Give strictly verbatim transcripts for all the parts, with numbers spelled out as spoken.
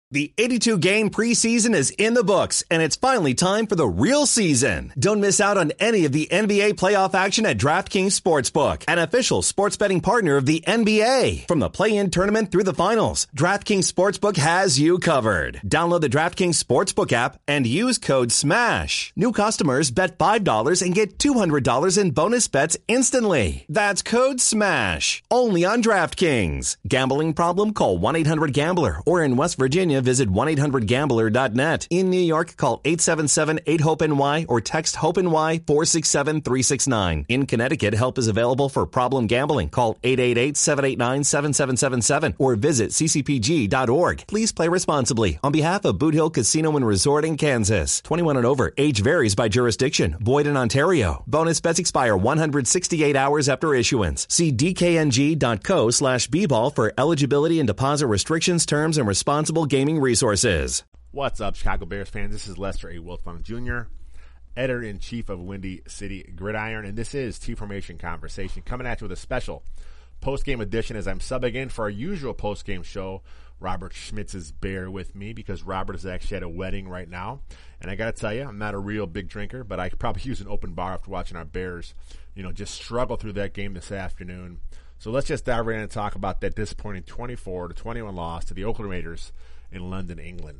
The eighty-two game preseason is in the books, and it's finally time for the real season. Don't miss out on any of the N B A playoff action at DraftKings Sportsbook, an official sports betting partner of the N B A. From the play-in tournament through the finals, DraftKings Sportsbook has you covered. Download the DraftKings Sportsbook app and use code SMASH. New customers bet five dollars and get two hundred dollars in bonus bets instantly. That's code SMASH. Only on DraftKings. Gambling problem? Call one eight hundred gambler, or in West Virginia, visit one eight hundred gambler dot net. In New York, call eight seven seven eight hope N Y or text HOPE-NY four six seven three six nine. In Connecticut, help is available for problem gambling. Call eight eight eight seven eight nine seven seven seven seven or visit c c p g dot org. Please play responsibly. On behalf of Boot Hill Casino and Resort in Kansas. twenty-one and over. Age varies by jurisdiction. Void in Ontario. Bonus bets expire one hundred sixty-eight hours after issuance. See d k n g dot co slash b ball for eligibility and deposit restrictions, terms, and responsible gaming resources. What's up, Chicago Bears fans? This is Lester A. Wiltfong Junior, editor-in-chief of Windy City Gridiron, and this is T-Formation Conversation, coming at you with a special post-game edition as I'm subbing in for our usual post-game show. Robert Schmitz is bear with me because Robert is actually at a wedding right now, and I got to tell you, I'm not a real big drinker, but I could probably use an open bar after watching our Bears, you know, just struggle through that game this afternoon. So let's just dive right in and talk about that disappointing twenty-four to twenty-one loss to the Oakland Raiders in London, England.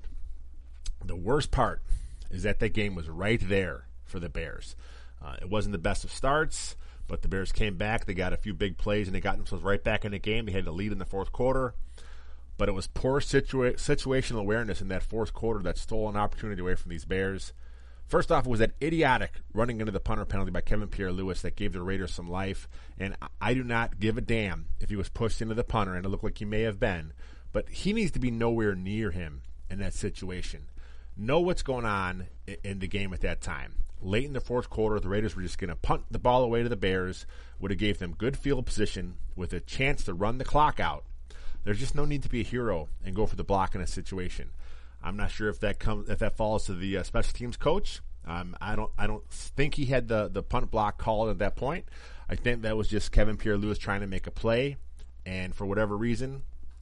The worst part is that that game was right there for the Bears. Uh, it wasn't the best of starts, but the Bears came back. They got a few big plays, and they got themselves right back in the game. They had the lead in the fourth quarter, but it was poor situa- situational awareness in that fourth quarter that stole an opportunity away from these Bears. First off, it was that idiotic running into the punter penalty by Kevin Pierre-Louis that gave the Raiders some life, and I do not give a damn if he was pushed into the punter, and it looked like he may have been, but he needs to be nowhere near him in that situation. Know what's going on in the game at that time. Late in the fourth quarter, the Raiders were just going to punt the ball away to the Bears, would have gave them good field position with a chance to run the clock out. There's just no need to be a hero and go for the block in a situation. I'm not sure if that comes if that falls to the uh, special teams coach. Um, I don't I don't think he had the, the punt block called at that point. I think that was just Kevin Pierre-Louis trying to make a play, and for whatever reason,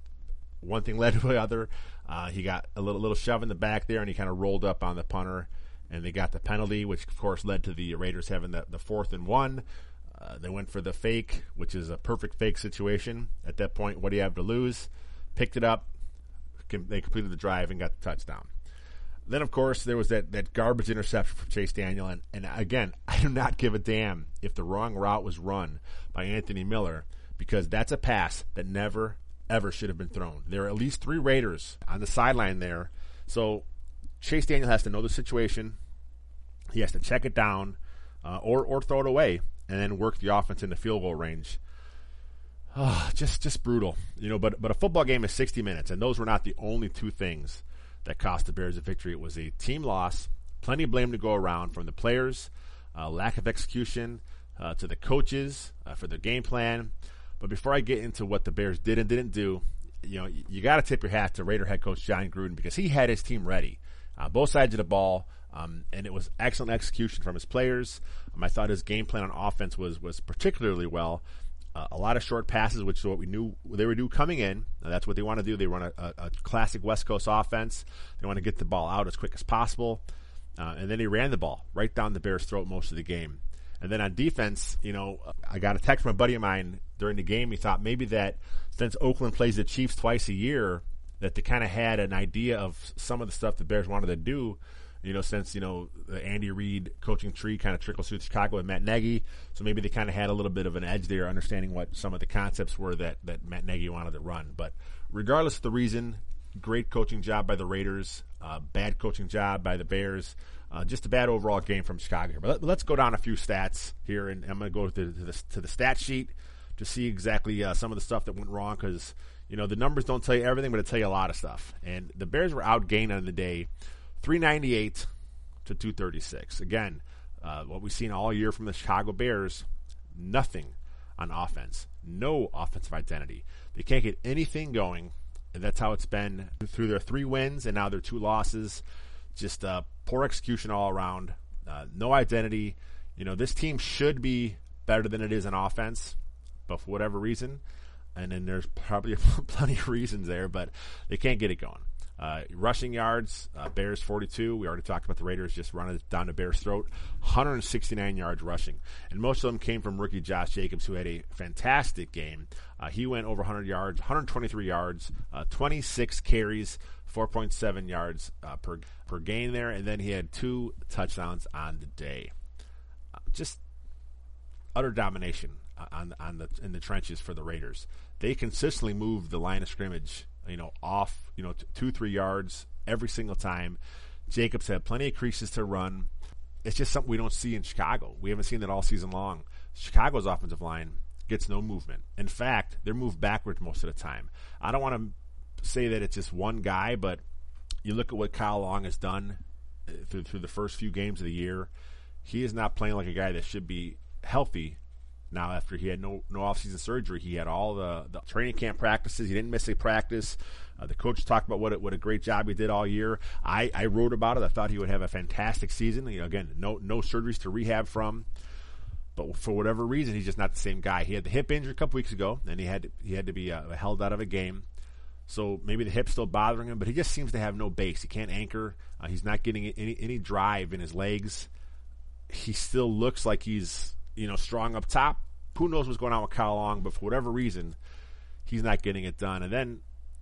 one thing led to the other. Uh, he got a little little shove in the back there, and he kind of rolled up on the punter, and they got the penalty, which of course led to the Raiders having the, the fourth and one. Uh, they went for the fake, which is a perfect fake situation. At that point, what do you have to lose? Picked it up. They completed the drive and got the touchdown. Then, of course, there was that, that garbage interception from Chase Daniel. And, and again, I do not give a damn if the wrong route was run by Anthony Miller, because that's a pass that never, ever should have been thrown. There are at least three Raiders on the sideline there. So Chase Daniel has to know the situation. He has to check it down uh, or, or throw it away and then work the offense into field goal range. Oh, just just brutal, you know. But but a football game is sixty minutes, and those were not the only two things that cost the Bears a victory. It was a team loss, plenty of blame to go around from the players, uh, lack of execution, uh, to the coaches uh, for their game plan. But before I get into what the Bears did and didn't do, you know, you, you got to tip your hat to Raider head coach John Gruden, because he had his team ready, uh, both sides of the ball, um, and it was excellent execution from his players. Um, I thought his game plan on offense was was particularly well. Uh, a lot of short passes, which is what we knew they would do coming in. Now, that's what they want to do. They run a, a, a classic West Coast offense. They want to get the ball out as quick as possible. Uh, and then he ran the ball right down the Bears' throat most of the game. And then on defense, you know, I got a text from a buddy of mine during the game. He thought maybe that since Oakland plays the Chiefs twice a year, that they kind of had an idea of some of the stuff the Bears wanted to do. You know, since, you know, the Andy Reid coaching tree kind of trickles through Chicago with Matt Nagy. So maybe they kind of had a little bit of an edge there, understanding what some of the concepts were that, that Matt Nagy wanted to run. But regardless of the reason, great coaching job by the Raiders, uh, bad coaching job by the Bears. Uh, just a bad overall game from Chicago here. But let, let's go down a few stats here, and I'm going to go to the, to the, to the stat sheet to see exactly uh, some of the stuff that went wrong, because, you know, the numbers don't tell you everything, but they tell you a lot of stuff. And the Bears were outgained on the day, three ninety-eight to two thirty-six. Again, uh, what we've seen all year from the Chicago Bears, nothing on offense. No offensive identity. They can't get anything going, and that's how it's been through their three wins and now their two losses. Just uh, poor execution all around. Uh, no identity. You know, this team should be better than it is on offense, but for whatever reason, and then there's probably plenty of reasons there, but they can't get it going. Uh, rushing yards, uh, Bears forty-two. We already talked about the Raiders just running it down the Bears' throat. one hundred sixty-nine yards rushing. And most of them came from rookie Josh Jacobs, who had a fantastic game. Uh, he went over one hundred yards, one hundred twenty-three yards, uh, twenty-six carries, four point seven yards uh, per, per gain there. And then he had two touchdowns on the day. Uh, just utter domination on, on the, in the trenches for the Raiders. They consistently moved the line of scrimmage, you know, off, you know, t- two, three yards every single time. Jacobs had plenty of creases to run. It's just something we don't see in Chicago. We haven't seen that all season long. Chicago's offensive line gets no movement. In fact, they're moved backwards most of the time. I don't want to say that it's just one guy, but you look at what Kyle Long has done through, through the first few games of the year. He is not playing like a guy that should be healthy. Now, after he had no no offseason surgery, he had all the, the training camp practices. He didn't miss a practice. Uh, the coach talked about what a, what a great job he did all year. I, I wrote about it. I thought he would have a fantastic season. You know, again, no no surgeries to rehab from. But for whatever reason, he's just not the same guy. He had the hip injury a couple weeks ago, and he had to, he had to be uh, held out of a game. So maybe the hip's still bothering him, but he just seems to have no base. He can't anchor. Uh, he's not getting any any drive in his legs. He still looks like he's, you know, strong up top. Who knows what's going on with Kyle Long, but for whatever reason, he's not getting it done. And then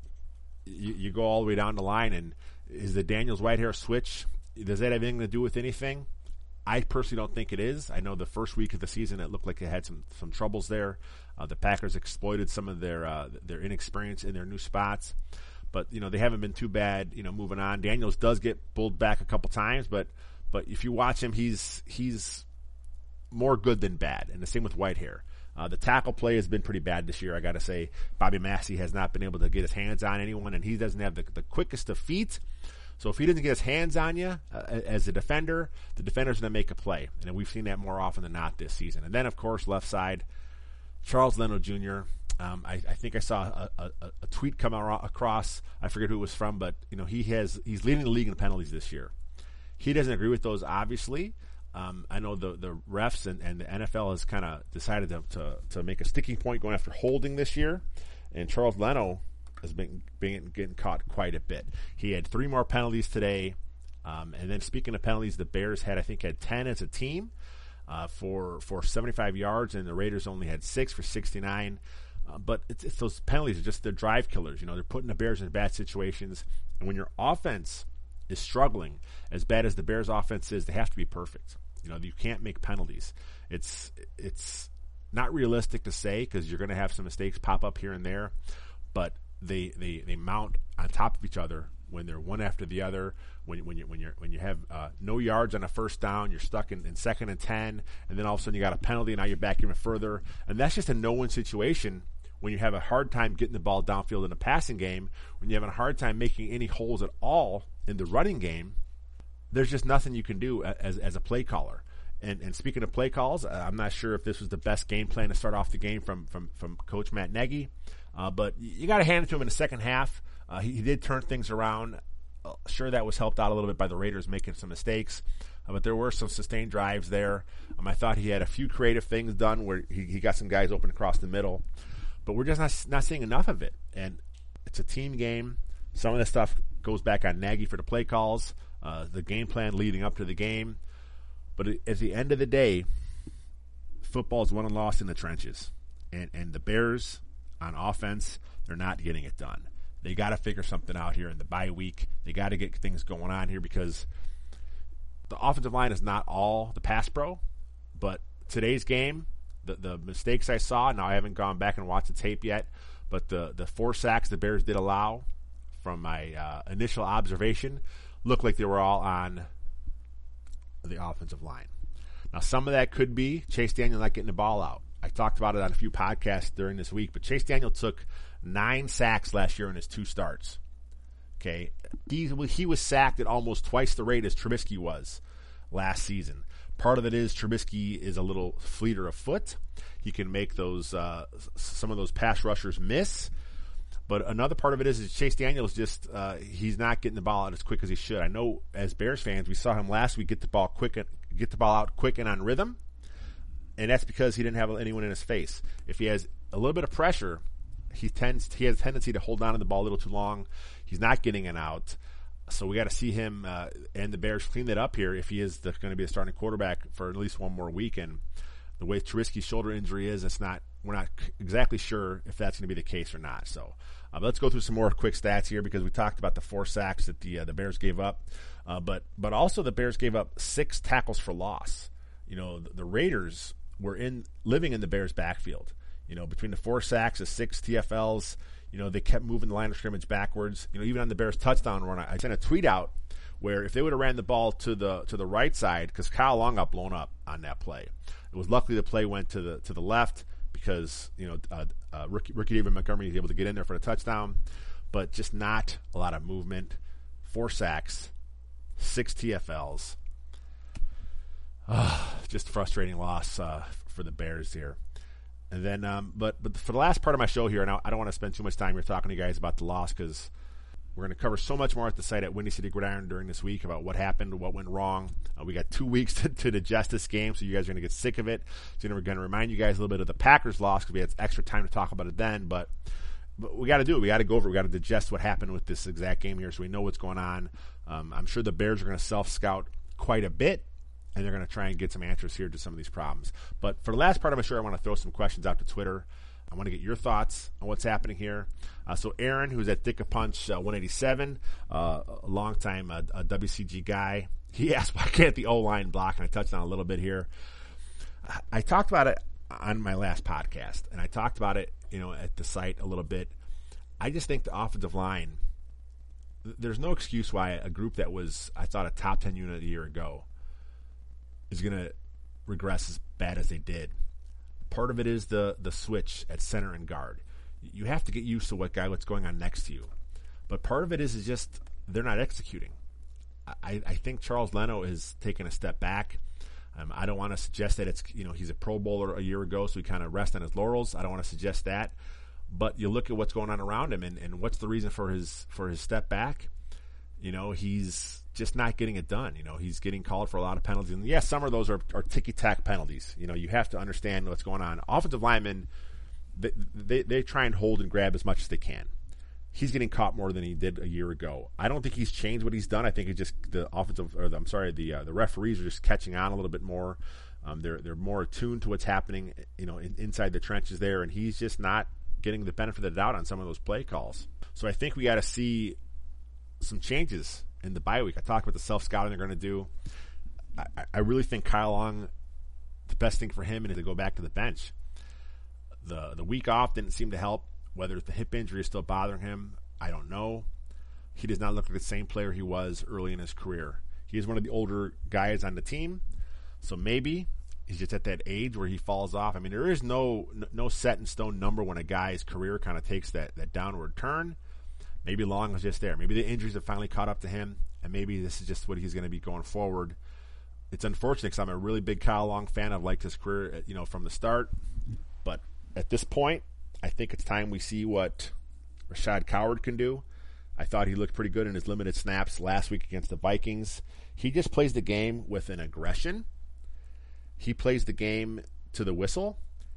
you, you go all the way down the line, and is the Daniels Whitehair switch, does that have anything to do with anything? I personally don't think it is. I know the first week of the season it looked like they had some, some troubles there. Uh, the Packers exploited some of their uh, their inexperience in their new spots. But, you know, they haven't been too bad, you know, moving on. Daniels does get pulled back a couple times, but but if you watch him, he's he's more good than bad, and the same with Whitehair. Uh, the tackle play has been pretty bad this year, I got to say. Bobby Massey has not been able to get his hands on anyone, and he doesn't have the, the quickest of feet. So if he doesn't get his hands on you uh, as a defender, the defender's going to make a play. And we've seen that more often than not this season. And then, of course, left side, Charles Leno Junior Um, I, I think I saw a, a, a tweet come across. I forget who it was from, but you know he has he's leading the league in penalties this year. He doesn't agree with those, obviously. Um, I know the, the refs and, and the N F L has kind of decided to, to to make a sticking point going after holding this year, and Charles Leno has been, been getting caught quite a bit. He had three more penalties today, um, and then speaking of penalties, the Bears had I think had ten as a team uh, for for seventy-five yards, and the Raiders only had six for sixty-nine. Uh, but it's, it's those penalties are just they're drive killers. You know, they're putting the Bears in bad situations, and when your offense is struggling as bad as the Bears' offense is, they have to be perfect. You know, you can't make penalties. It's it's not realistic to say because you're going to have some mistakes pop up here and there, but they, they, they mount on top of each other when they're one after the other. When when you when you when you have uh, no yards on a first down, you're stuck in, in second and ten, and then all of a sudden you got a penalty, and now you're back even further, and that's just a no-win situation. When you have a hard time getting the ball downfield in a passing game, when you have a hard time making any holes at all in the running game, there's just nothing you can do as as a play caller. And, and speaking of play calls, I'm not sure if this was the best game plan to start off the game from from, from Coach Matt Nagy, uh, but you got to hand it to him in the second half. Uh, he, he did turn things around. Uh, sure, that was helped out a little bit by the Raiders making some mistakes, uh, but there were some sustained drives there. Um, I thought he had a few creative things done where he, he got some guys open across the middle, but we're just not not seeing enough of it. And it's a team game. Some of the stuff goes back on Nagy for the play calls. Uh, the game plan leading up to the game. But at the end of the day, football is won and lost in the trenches. And, and the Bears, on offense, they're not getting it done. They got to figure something out here in the bye week. They got to get things going on here because the offensive line is not all the pass pro. But today's game, the, the mistakes I saw, now I haven't gone back and watched the tape yet, but the, the four sacks the Bears did allow from my uh, initial observation looked like they were all on the offensive line. Now, some of that could be Chase Daniel not getting the ball out. I talked about it on a few podcasts during this week, but Chase Daniel took nine sacks last year in his two starts. Okay, he, he was sacked at almost twice the rate as Trubisky was last season. Part of it is Trubisky is a little fleeter of foot. He can make those uh, some of those pass rushers miss. But another part of it is, is Chase Daniels just uh, he's not getting the ball out as quick as he should. I know as Bears fans, we saw him last week get the ball quick, and, get the ball out quick and on rhythm, and that's because he didn't have anyone in his face. If he has a little bit of pressure, he tends he has a tendency to hold on to the ball a little too long. He's not getting an out. So we got to see him uh, and the Bears clean that up here if he is going to be a starting quarterback for at least one more week. And the way Trubisky's shoulder injury is, it's not we're not exactly sure if that's going to be the case or not. So uh, let's go through some more quick stats here because we talked about the four sacks that the uh, the Bears gave up, uh, but but also the Bears gave up six tackles for loss. You know, the, the Raiders were in living in the Bears' backfield. You know, between the four sacks, the six T F Ls. You know, they kept moving the line of scrimmage backwards. You know, even on the Bears' touchdown run, I sent a tweet out where if they would have ran the ball to the to the right side, because Kyle Long got blown up on that play. It was luckily the play went to the to the left because, you know, uh, uh, Ricky, Ricky David Montgomery was able to get in there for the touchdown, but just not a lot of movement. Four sacks, six T F Ls. Uh, just a frustrating loss uh, for the Bears here. And then, um, but but for the last part of my show here, and I, I don't want to spend too much time here talking to you guys about the loss because we're going to cover so much more at the site at Windy City Gridiron during this week about what happened, what went wrong. Uh, we got two weeks to, to digest this game, so you guys are going to get sick of it. So we're going to remind you guys a little bit of the Packers loss because we had extra time to talk about it then. But, but we got to do it. We got to go over it. We got to digest what happened with this exact game here so we know what's going on. Um, I'm sure the Bears are going to self-scout quite a bit, and they're going to try and get some answers here to some of these problems. But for the last part of my show, I want to throw some questions out to Twitter. I want to get your thoughts on what's happening here. Uh, so Aaron, who's at Dick a Punch uh, one eighty-seven, uh, a longtime uh, a W C G guy, he asked, why can't the O-line block? And I touched on it a little bit here. I, I talked about it on my last podcast, and I talked about it, you know, at the site a little bit. I just think the offensive line, there's no excuse why a group that was, I thought, a top ten unit a year ago is going to regress as bad as they did. Part of it is the the switch at center and guard. You have to get used to what guy what's going on next to you. But part of it is, is just they're not executing. I, I think Charles Leno has taken a step back. Um, I don't want to suggest that it's, you know, he's a Pro Bowler a year ago, so he kind of rests on his laurels. I don't want to suggest that. But you look at what's going on around him, and, and what's the reason for his for his step back? You know, he's just not getting it done. You know, he's getting called for a lot of penalties. And yes, some of those are, are ticky-tack penalties. You know, you have to understand what's going on. Offensive linemen, they, they, they try and hold and grab as much as they can. He's getting caught more than he did a year ago. I don't think he's changed what he's done. I think it's just the offensive, or the, I'm sorry, the uh, the referees are just catching on a little bit more. Um, they're they're more attuned to what's happening, you know, in, inside the trenches there, and he's just not getting the benefit of the doubt on some of those play calls. So I think we got to see some changes in the bye week. I talked about the self-scouting they're going to do. I, I really think Kyle Long, the best thing for him is to go back to the bench. The the week off didn't seem to help. Whether the hip injury is still bothering him, I don't know. He does not look like the same player he was early in his career. He is one of the older guys on the team, so maybe he's just at that age where he falls off. I mean, there is no no set in stone number when a guy's career kind of takes that, that downward turn. Maybe Long was just there. Maybe the injuries have finally caught up to him, and maybe this is just what he's going to be going forward. It's unfortunate because I'm a really big Kyle Long fan. I've liked his career, you know, from the start. But at this point, I think it's time we see what Rashad Coward can do. I thought he looked pretty good in his limited snaps last week against the Vikings. He just plays the game with an aggression. He plays the game to the whistle.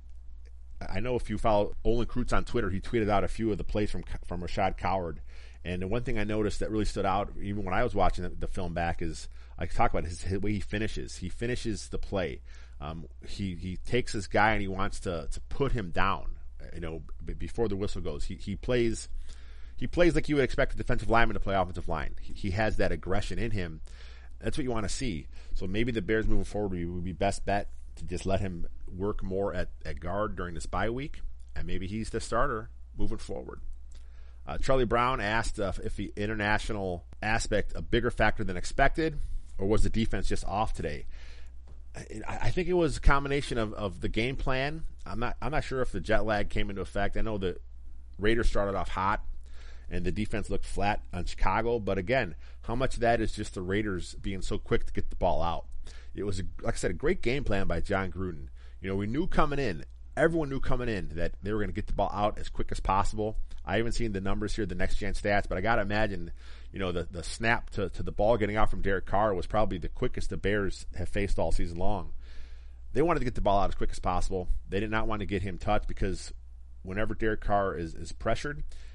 I know if you follow Olin Kreutz on Twitter, he tweeted out a few of the plays from from Rashad Coward. And the one thing I noticed that really stood out, even when I was watching the, the film back, is I talk about his, his way he finishes. He finishes the play. Um, he he takes this guy and he wants to to put him down. You know, before the whistle goes, he he plays he plays like you would expect a defensive lineman to play offensive line. He, he has that aggression in him. That's what you want to see. So maybe the Bears moving forward would be best bet to just let him work more at, at guard during this bye week, and maybe he's the starter moving forward. Uh, Charlie Brown asked uh, if the international aspect a bigger factor than expected, or was the defense just off today? I, I think it was a combination of, of the game plan. I'm not I'm not sure if the jet lag came into effect. I know the Raiders started off hot, and the defense looked flat on Chicago. But again, how much of that is just the Raiders being so quick to get the ball out? It was, like I said, a great game plan by John Gruden. You know, we knew coming in, everyone knew coming in that they were going to get the ball out as quick as possible. I haven't seen the numbers here, the next-gen stats, but I got to imagine, you know, the, the snap to, to the ball getting out from Derek Carr was probably the quickest the Bears have faced all season long. They wanted to get the ball out as quick as possible. They did not want to get him touched because whenever Derek Carr is, is pressured,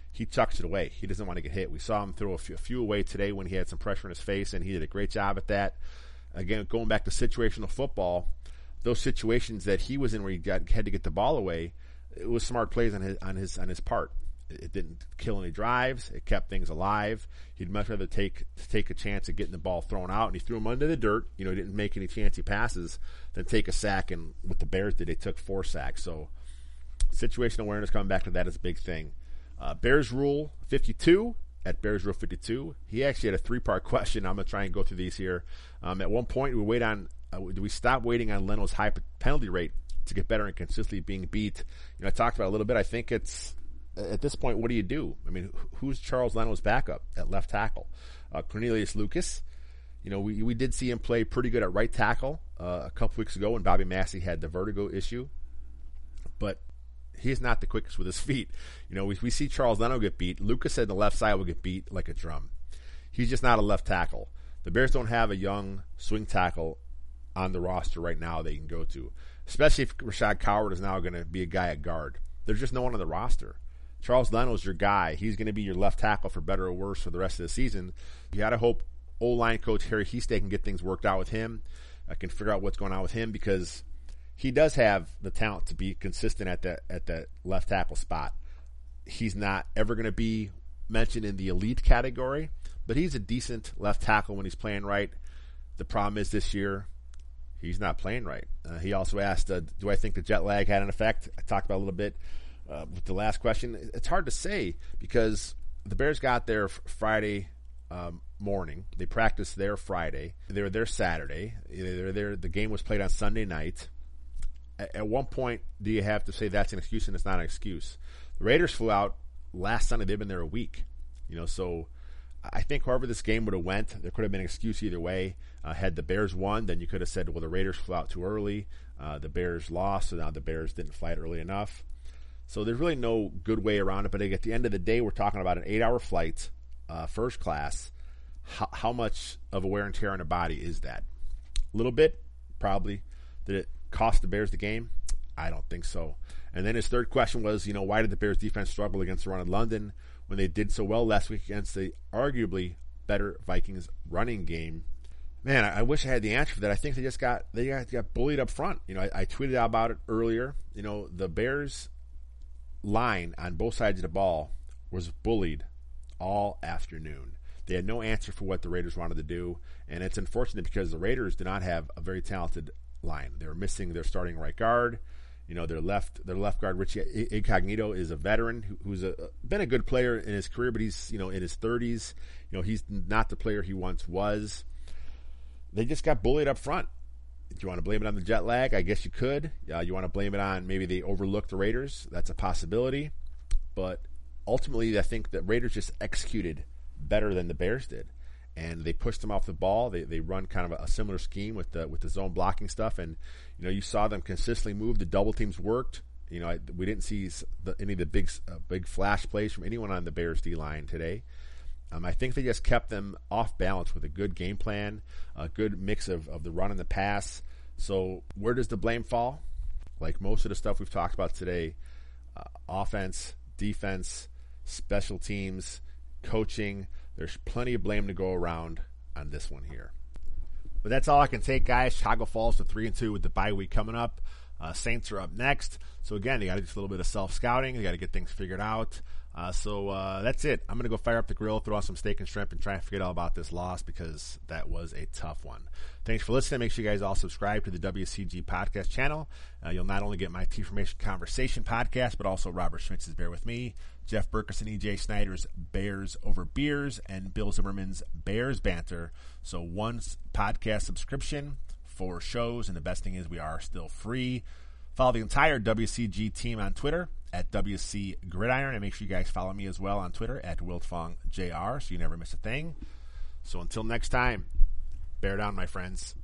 he chucks it away. He doesn't want to get hit. We saw him throw a few, a few away today when he had some pressure in his face, and he did a great job at that. Again, going back to situational football, those situations that he was in where he got, had to get the ball away, it was smart plays on his on his on his part. It didn't kill any drives. It kept things alive. He'd much rather take take a chance at getting the ball thrown out, and he threw him under the dirt. You know, he didn't make any chancy passes than take a sack. And what the Bears did, they took four sacks. So situational awareness, coming back to that, is a big thing. Uh, Bears Rule fifty-two, at Bears Rule fifty-two. He actually had a three-part question. I'm going to try and go through these here. Um, at one point, we wait on. Uh, do we stop waiting on Leno's high penalty rate to get better and consistently being beat? You know, I talked about it a little bit. I think it's, at this point, what do you do? I mean, who's Charles Leno's backup at left tackle? Uh, Cornelius Lucas. You know, we we did see him play pretty good at right tackle uh, a couple weeks ago when Bobby Massey had the vertigo issue. But he's not the quickest with his feet. You know, we, we see Charles Leno get beat. Lucas said the left side will get beat like a drum. He's just not a left tackle. The Bears don't have a young swing tackle on the roster right now they can go to, especially if Rashad Coward is now going to be a guy at guard. There's just no one on the roster. Charles Leno's your guy. He's going to be your left tackle for better or worse for the rest of the season. You got to hope O-line coach Harry Hiestand can get things worked out with him. I can figure out what's going on with him because he does have the talent to be consistent at that at that left tackle spot. He's not ever going to be mentioned in the elite category, but he's a decent left tackle when he's playing right. The problem is this year, he's not playing right. Uh, he also asked, uh, do I think the jet lag had an effect? I talked about it a little bit uh, with the last question. It's hard to say because the Bears got there Friday um, morning. They practiced there Friday. They were there Saturday. They were there. The game was played on Sunday night. At one point, do you have to say that's an excuse and it's not an excuse? The Raiders flew out last Sunday. They've been there a week. You know, so I think however this game would have went, there could have been an excuse either way. Uh, had the Bears won, then you could have said, well, the Raiders flew out too early. Uh, the Bears lost, so now the Bears didn't fly it early enough. So there's really no good way around it. But at the end of the day, we're talking about an eight-hour flight, uh, first class. How, how much of a wear and tear on the body is that? A little bit, probably. Did it cost the Bears the game? I don't think so. And then his third question was, you know, why did the Bears defense struggle against the run in London when they did so well last week against the arguably better Vikings running game? Man, I, I wish I had the answer for that. I think they just got they got, got bullied up front. You know, I, I tweeted out about it earlier. You know, the Bears line on both sides of the ball was bullied all afternoon. They had no answer for what the Raiders wanted to do, and it's unfortunate because the Raiders do not have a very talented line. They were missing their starting right guard. You know, their left their left guard, Richie Incognito, is a veteran who, who's a, been a good player in his career, but he's, you know, in his thirties. You know, he's not the player he once was. They just got bullied up front. Do you want to blame it on the jet lag? I guess you could. Uh, you want to blame it on maybe they overlooked the Raiders? That's a possibility. But ultimately, I think that Raiders just executed better than the Bears did. And they pushed them off the ball. They they run kind of a, a similar scheme with the with the zone blocking stuff. And, you know, you saw them consistently move. The double teams worked. You know, I, we didn't see the, any of the big uh, big flash plays from anyone on the Bears D-line today. Um, I think they just kept them off balance with a good game plan, a good mix of, of the run and the pass. So where does the blame fall? Like most of the stuff we've talked about today, uh, offense, defense, special teams, coaching, there's plenty of blame to go around on this one here. But that's all I can take, guys. Chicago falls to three and two with the bye week coming up. Uh, Saints are up next. So again, they got to do a little bit of self-scouting. They got to get things figured out. Uh, so uh, that's it. I'm going to go fire up the grill, throw out some steak and shrimp, and try and forget all about this loss because that was a tough one. Thanks for listening. Make sure you guys all subscribe to the W C G podcast channel. Uh, you'll not only get my T-Formation Conversation podcast, but also Robert Schmitz's Bear With Me, Jeff Berkus and E J Snyder's Bears Over Beers, and Bill Zimmerman's Bears Banter. So one podcast subscription, four shows, and the best thing is we are still free. Follow the entire W C G team on Twitter at W C Gridiron, and make sure you guys follow me as well on Twitter at Wiltfong J R so you never miss a thing. So until next time, bear down, my friends.